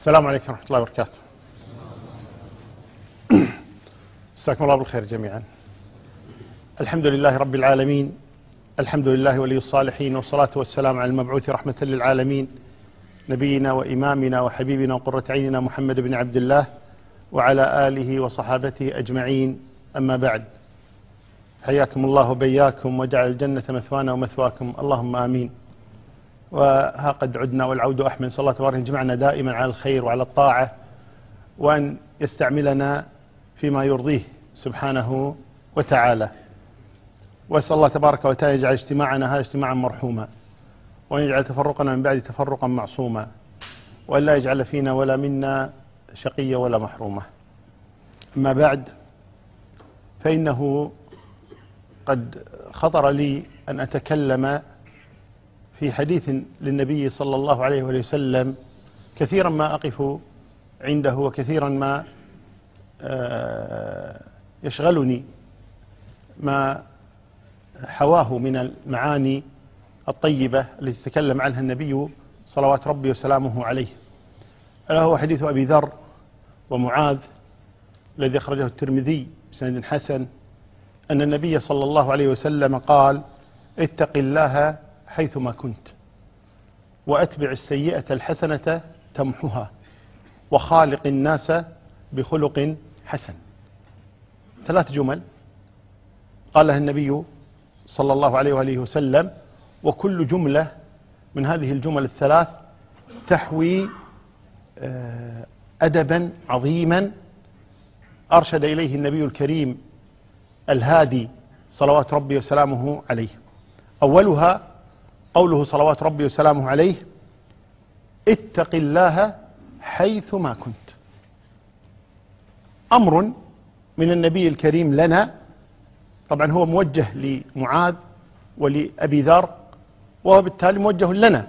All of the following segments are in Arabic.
السلام عليكم ورحمة الله وبركاته. مساكم الله بالخير جميعا. الحمد لله رب العالمين، الحمد لله ولي الصالحين، والصلاة والسلام على المبعوث رحمة للعالمين نبينا وإمامنا وحبيبنا وقرة عيننا محمد بن عبد الله وعلى آله وصحابته أجمعين، أما بعد. حياكم الله وبياكم وجعل الجنة مثوانا ومثواكم، اللهم آمين. وها قد عدنا والعود أحمد، صلى الله تبارك يجمعنا دائما على الخير وعلى الطاعة، وأن يستعملنا فيما يرضيه سبحانه وتعالى. وأسأل الله تبارك وتعالى يجعل اجتماعنا هذا اجتماعا مرحوما، وأن يجعل تفرقنا من بعد تفرقا معصوما، وأن لا يجعل فينا ولا منا شقيا ولا محروما. أما بعد، فإنه قد خطر لي أن أتكلم في حديث للنبي صلى الله عليه وسلم كثيرا ما أقف عنده، وكثيرا ما يشغلني ما حواه من المعاني الطيبة التي تكلم عنها النبي صلوات ربي وسلامه عليه. ألا هو حديث أبي ذر ومعاذ الذي أخرجه الترمذي بسند حسن، أن النبي صلى الله عليه وسلم قال: اتق الله حيثما كنت، وأتبع السيئة الحسنة تمحها، وخالق الناس بخلق حسن. 3 جمل قالها النبي صلى الله عليه وآله وسلم، وكل جملة من هذه الجمل الثلاث تحوي أدبا عظيما أرشد إليه النبي الكريم الهادي صلوات ربي وسلامه عليه. أولها قوله صلوات ربي وسلامه عليه: اتق الله حيثما كنت. أمر من النبي الكريم لنا، طبعا هو موجه لمعاذ ولأبي ذر، وهو بالتالي موجه لنا،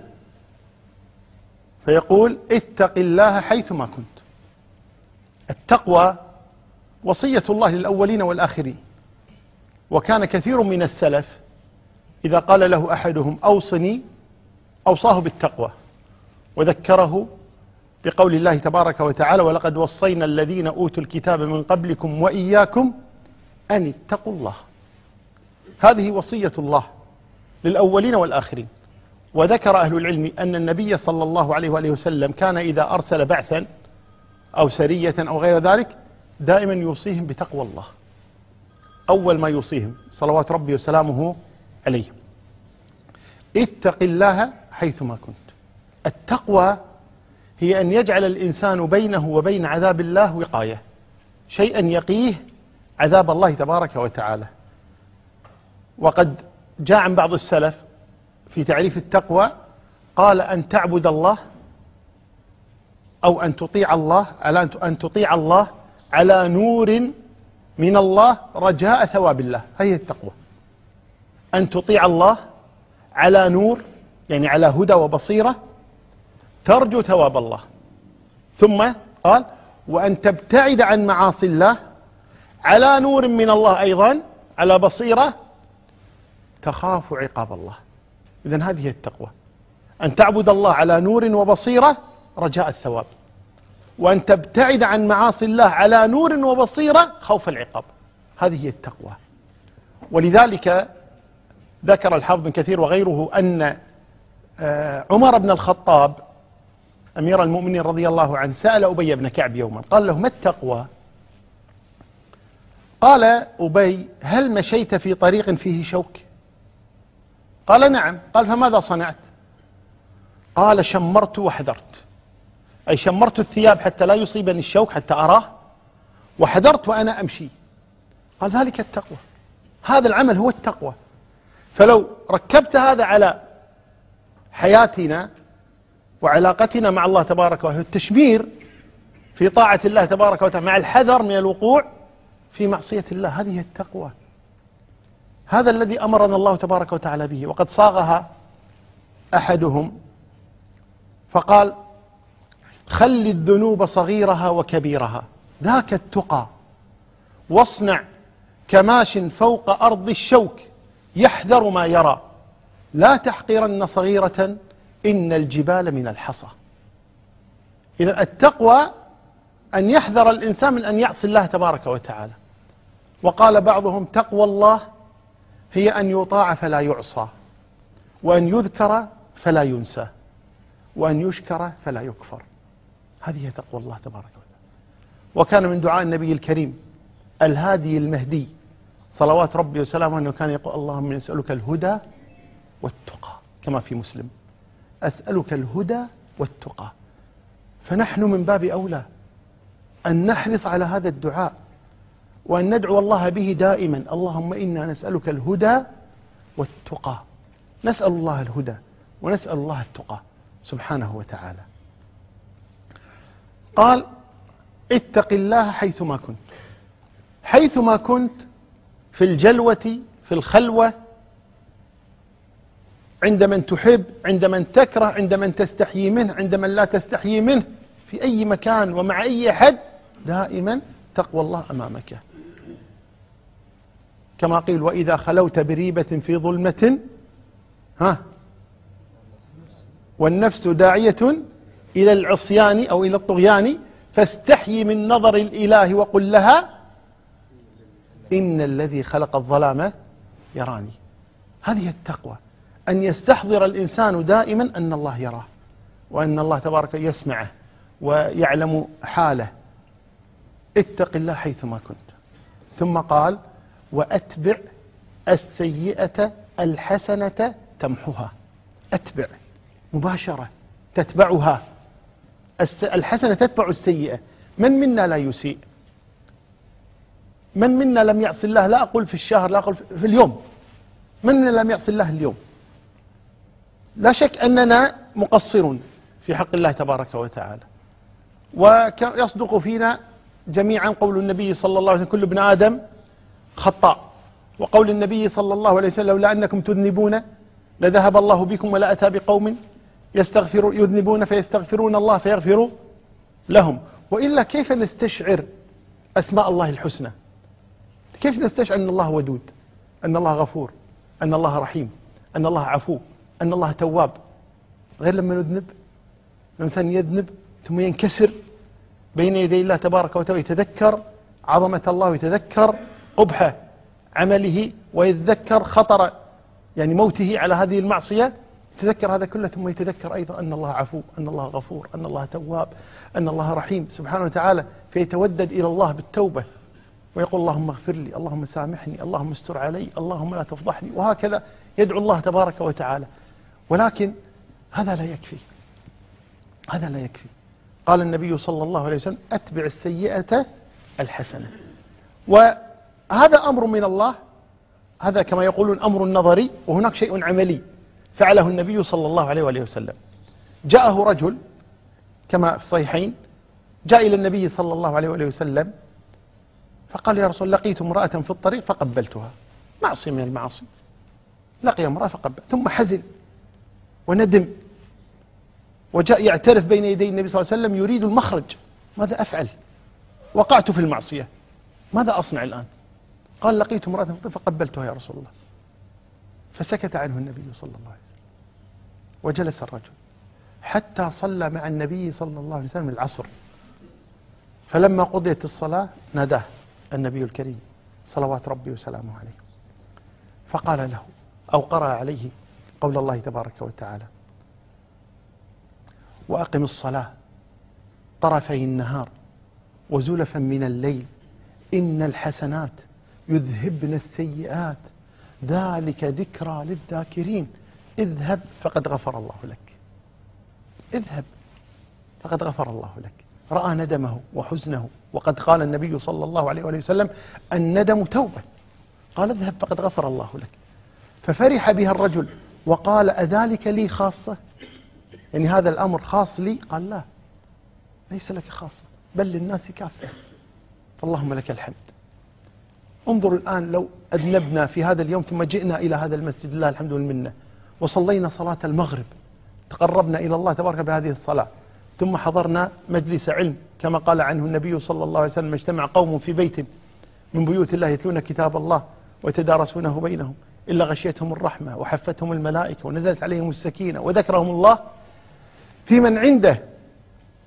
فيقول: اتق الله حيثما كنت. التقوى وصية الله للأولين والآخرين، وكان كثير من السلف إذا قال له أحدهم أوصني أوصاه بالتقوى، وذكره بقول الله تبارك وتعالى: ولقد وصينا الذين أوتوا الكتاب من قبلكم وإياكم أن اتقوا الله. هذه وصية الله للأولين والآخرين. وذكر أهل العلم أن النبي صلى الله عليه وآله وسلم كان إذا أرسل بعثا أو سرية أو غير ذلك دائما يوصيهم بتقوى الله، أول ما يوصيهم صلوات ربي وسلامه عليه. اتق الله حيثما كنت. التقوى هي أن يجعل الإنسان بينه وبين عذاب الله وقاية، شيئا يقيه عذاب الله تبارك وتعالى. وقد جاء عن بعض السلف في تعريف التقوى قال: أن تعبد الله أو أن تطيع الله، أن تطيع الله على نور من الله رجاء ثواب الله. هي التقوى، أن تطيع الله على نور، يعني على هدى وبصيرة، ترجو ثواب الله. ثم قال: وأن تبتعد عن معاصي الله على نور من الله أيضا، على بصيرة، تخاف عقاب الله. إذن هذه التقوى، أن تعبد الله على نور وبصيرة رجاء الثواب، وأن تبتعد عن معاصي الله على نور وبصيرة خوف العقاب. هذه هي التقوى. ولذلك ذكر الحافظ بن كثير وغيره أن عمر بن الخطاب أمير المؤمنين رضي الله عنه سأل أبي بن كعب يوما، قال له: ما التقوى؟ قال أبي: هل مشيت في طريق فيه شوك؟ قال: نعم. قال: فماذا صنعت؟ قال: شمرت وحذرت، أي شمرت الثياب حتى لا يصيبني الشوك حتى أراه، وحذرت وأنا أمشي. قال: ذلك التقوى، هذا العمل هو التقوى. فلو ركبت هذا على حياتنا وعلاقتنا مع الله تبارك وتعالى، التشمير في طاعة الله تبارك وتعالى مع الحذر من الوقوع في معصية الله، هذه التقوى. هذا الذي أمرنا الله تبارك وتعالى به. وقد صاغها أحدهم فقال: خل الذنوب صغيرها وكبيرها، ذاك التقى، واصنع كماش فوق أرض الشوك يحذر ما يرى، لا تحقرن صغيرة إن الجبال من الحصى. إذا التقوى أن يحذر الإنسان من أن يعصي الله تبارك وتعالى. وقال بعضهم تقوى الله هي أن يطاع فلا يعصى، وأن يذكر فلا ينسى، وأن يشكر فلا يكفر. هذه هي تقوى الله تبارك وتعالى. وكان من دعاء النبي الكريم الهادي المهدي صلوات ربي وسلامه أنه كان يقول اللهم نسألك الهدى والتقى، كما في مسلم أسألك الهدى والتقى. فنحن من باب أولى أن نحرص على هذا الدعاء وأن ندعو الله به دائما، اللهم إنا نسألك الهدى والتقى. نسأل الله الهدى ونسأل الله التقى سبحانه وتعالى. قال اتق الله حيثما كنت. حيثما كنت، في الجلوة، في الخلوة، عند من تحب، عند من تكره، عند من تستحيي منه، عند من لا تستحيي منه، في أي مكان ومع أي أحد، دائما تقوى الله أمامك. كما قيل وإذا خلوت بريبة في ظلمة والنفس داعية إلى العصيان أو إلى الطغيان فاستحيي من نظر الإله وقل لها إن الذي خلق الظلام يراني. هذه التقوى، أن يستحضر الإنسان دائما أن الله يراه، وأن الله تبارك يسمعه ويعلم حاله. اتق الله حيثما كنت. ثم قال وأتبع السيئة الحسنة تمحها. أتبع مباشرة، تتبعها. الحسنة تتبع السيئة. من منا لا يسيء؟ من منا لم يعصي الله؟ لا أقول في الشهر، لا أقول في اليوم. من منا لم يعصي الله اليوم؟ لا شك أننا مقصرون في حق الله تبارك وتعالى. ويصدق فينا جميعا قول النبي صلى الله عليه وسلم كل ابن آدم خطاء، وقول النبي صلى الله عليه وسلم لولا أنكم تذنبون لذهب الله بكم ولا أتى بقوم يذنبون فيستغفرون الله فيغفر لهم. وإلا كيف نستشعر أسماء الله الحسنى؟ كيف نستشعر أن الله ودود، أن الله غفور، أن الله رحيم، أن الله عفو، أن الله تواب، غير لما نذنب؟ الإنسان يذنب ثم ينكسر بين يدي الله تبارك وتعالى، يتذكر عظمة الله ويتذكر قبح عمله ويتذكر خطر يعني موته على هذه المعصية، يتذكر هذا كله ثم يتذكر أيضا أن الله عفو، أن الله غفور، أن الله تواب، أن الله رحيم سبحانه وتعالى، فيتودد إلى الله بالتوبة ويقول اللهم اغفر لي، اللهم سامحني، اللهم استر علي، اللهم لا تفضحني، وهكذا يدعو الله تبارك وتعالى. ولكن هذا لا يكفي، هذا لا يكفي. قال النبي صلى الله عليه وسلم أتبع السيئة الحسنة. وهذا أمر من الله، هذا كما يقولون أمر نظري، وهناك شيء عملي فعله النبي صلى الله عليه وآله وسلم. جاءه رجل كما في الصحيحين، جاء إلى النبي صلى الله عليه وآله وسلم فقال يا رسول لقيت امرأة في الطريق فقبلتها، معصية من المعاصي، لقي امرأة فقبل، ثم حزن وندم وجاء يعترف بين يدي النبي صلى الله عليه وسلم يريد المخرج. ماذا أفعل؟ وقعت في المعصية، ماذا أصنع الآن؟ قال لقيت امرأة في الطريق فقبلتها يا رسول الله. فسكت عنه النبي صلى الله عليه وسلم وجلس الرجل حتى صلى مع النبي صلى الله عليه وسلم العصر. فلما قضيت الصلاة ناداه النبي الكريم صلوات ربي وسلامه عليه فقال له أو قرأ عليه قول الله تبارك وتعالى وأقم الصلاة طرفي النهار وزلفا من الليل إن الحسنات يذهبن السيئات ذلك ذكرى للذاكرين. اذهب فقد غفر الله لك، اذهب فقد غفر الله لك. رأى ندمه وحزنه، وقد قال النبي صلى الله عليه وسلم الندم توبة، قال اذهب فقد غفر الله لك. ففرح بها الرجل وقال أذلك لي خاصة؟ يعني هذا الأمر خاص لي؟ قال لا، ليس لك خاصة بل للناس كافة. فاللهم لك الحمد. انظروا الآن لو أذنبنا في هذا اليوم ثم جئنا إلى هذا المسجد لله الحمد والمنة وصلينا صلاة المغرب، تقربنا إلى الله تبارك بهذه الصلاة، ثم حضرنا مجلس علم كما قال عنه النبي صلى الله عليه وسلم اجتمع قوم في بيت من بيوت الله يتلون كتاب الله ويتدارسونه بينهم إلا غشيتهم الرحمة وحفتهم الملائكة ونزلت عليهم السكينة وذكرهم الله في من عنده.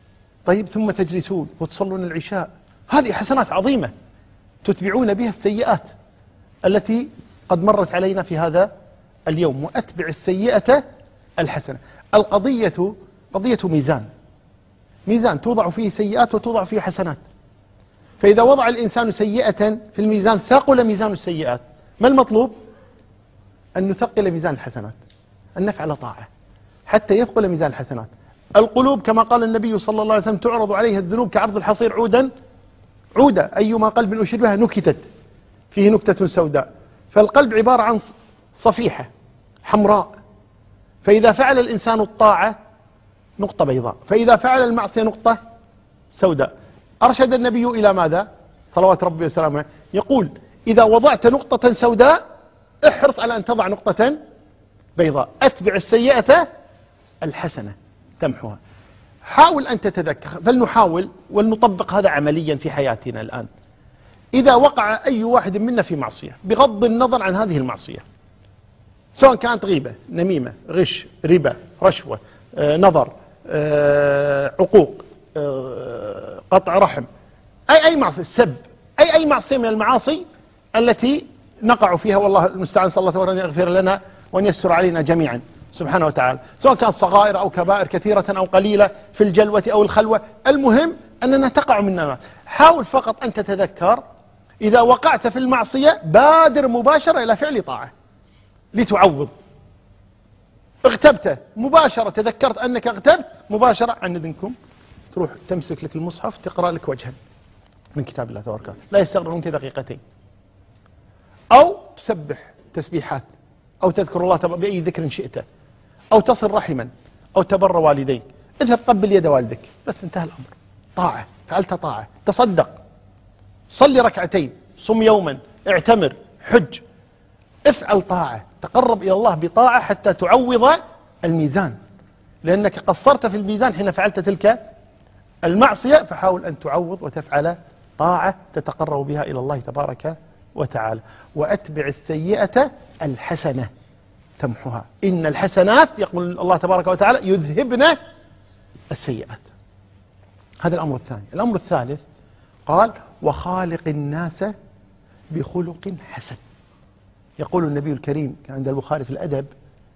طيب ثم تجلسون وتصلون العشاء، هذه حسنات عظيمة تتبعون بها السيئات التي قد مرت علينا في هذا اليوم. وأتبع السيئة الحسنة. القضية قضية ميزان توضع فيه سيئات وتوضع فيه حسنات. فإذا وضع الإنسان سيئة في الميزان ثقل ميزان السيئات. ما المطلوب؟ أن نثقل ميزان الحسنات، أن نفعل طاعة حتى يثقل ميزان الحسنات. القلوب كما قال النبي صلى الله عليه وسلم تعرض عليها الذنوب كعرض الحصير عودا أيما قلب أشربها نكتت فيه نكتة سوداء. فالقلب عبارة عن صفيحة حمراء، فإذا فعل الإنسان الطاعة نقطة بيضاء، فإذا فعل المعصية نقطة سوداء. أرشد النبي إلى ماذا صلوات ربي وسلامه؟ يقول إذا وضعت نقطة سوداء احرص على أن تضع نقطة بيضاء. أتبع السيئة الحسنة تمحوها. حاول أن تتذكر، فلنحاول ولنطبق هذا عمليا في حياتنا الآن. إذا وقع أي واحد منا في معصية بغض النظر عن هذه المعصية، سواء كانت غيبة، نميمة، غش، ربا، رشوة، نظر، عقوق، قطع رحم، أي معصية، سب، أي معصية من المعاصي التي نقع فيها، والله المستعان، صلى الله عليه وسلم يغفر لنا وأن يستر علينا جميعا سبحانه وتعالى، سواء كانت صغائر أو كبائر، كثيرة أو قليلة، في الجلوة أو الخلوة، المهم أننا تقع مننا. حاول فقط أن تتذكر إذا وقعت في المعصية بادر مباشرة إلى فعل طاعة لتعوض. اغتبت مباشرة، تذكرت أنك اغتبت مباشرة، عن إذنكم تروح تمسك لك المصحف تقرأ لك وجها من كتاب الله تبارك وتعالى، لا يستغرق منك دقيقتين. أو تسبح تسبيحات، أو تذكر الله بأي ذكر شئته، أو تصل رحما، أو تبر والديك، اذهب قبل يد والدك، بس انتهى الأمر. طاعة، فعلت طاعة. تصدق، صلي ركعتين، صم يوما، اعتمر، حج، افعل طاعة، تقرب إلى الله بطاعة حتى تعوض الميزان، لأنك قصرت في الميزان حين فعلت تلك المعصية. فحاول أن تعوض وتفعل طاعة تتقرب بها إلى الله تبارك وتعالى. وأتبع السيئة الحسنة تمحها، إن الحسنات يقول الله تبارك وتعالى يذهبن السيئات. هذا الأمر الثاني. الأمر الثالث قال وخالق الناس بخلق حسن. يقول النبي الكريم عند البخاري في الأدب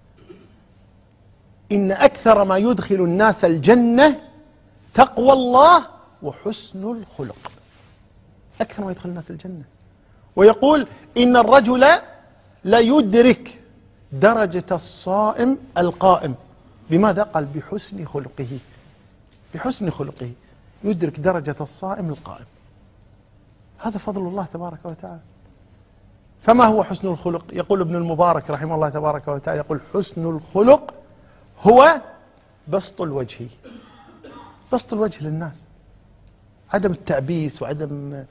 إن أكثر ما يدخل الناس الجنة تقوى الله وحسن الخلق. أكثر ما يدخل الناس الجنة. ويقول إن الرجل لا يدرك درجة الصائم القائم. بماذا؟ قال بحسن خلقه. بحسن خلقه يدرك درجة الصائم القائم. هذا فضل الله تبارك وتعالى. فما هو حسن الخلق؟ يقول ابن المبارك رحمه الله تبارك وتعالى، يقول حسن الخلق هو بسط الوجه. بسط الوجه للناس، عدم التعبيس وعدم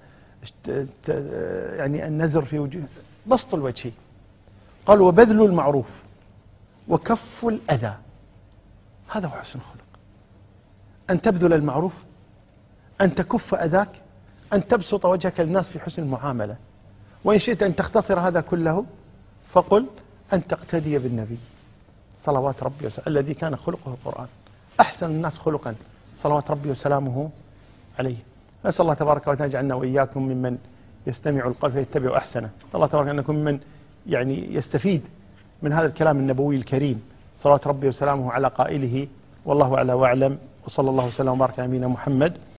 يعني النزر في وجه، بسط الوجه. قال وبذل المعروف وكف الأذى. هذا هو حسن الخلق، أن تبذل المعروف، أن تكف أذاك، أن تبسط وجهك للناس في حسن المعاملة. وإن شئت أن تختصر هذا كله فقل أن تقتدي بالنبي صلوات ربي وسلامه الذي كان خلقه القرآن، أحسن الناس خلقا صلوات ربي وسلامه عليه. نسأل الله تبارك وتعالى يجعلنا وإياكم ممن يستمع القول فيتبع أحسنه. الله تبارك وتعالى أنكم ممن يعني يستفيد من هذا الكلام النبوي الكريم صلوات ربي وسلامه على قائله. والله أعلى وأعلم، وصلى الله وسلم وبارك على نبينا محمد.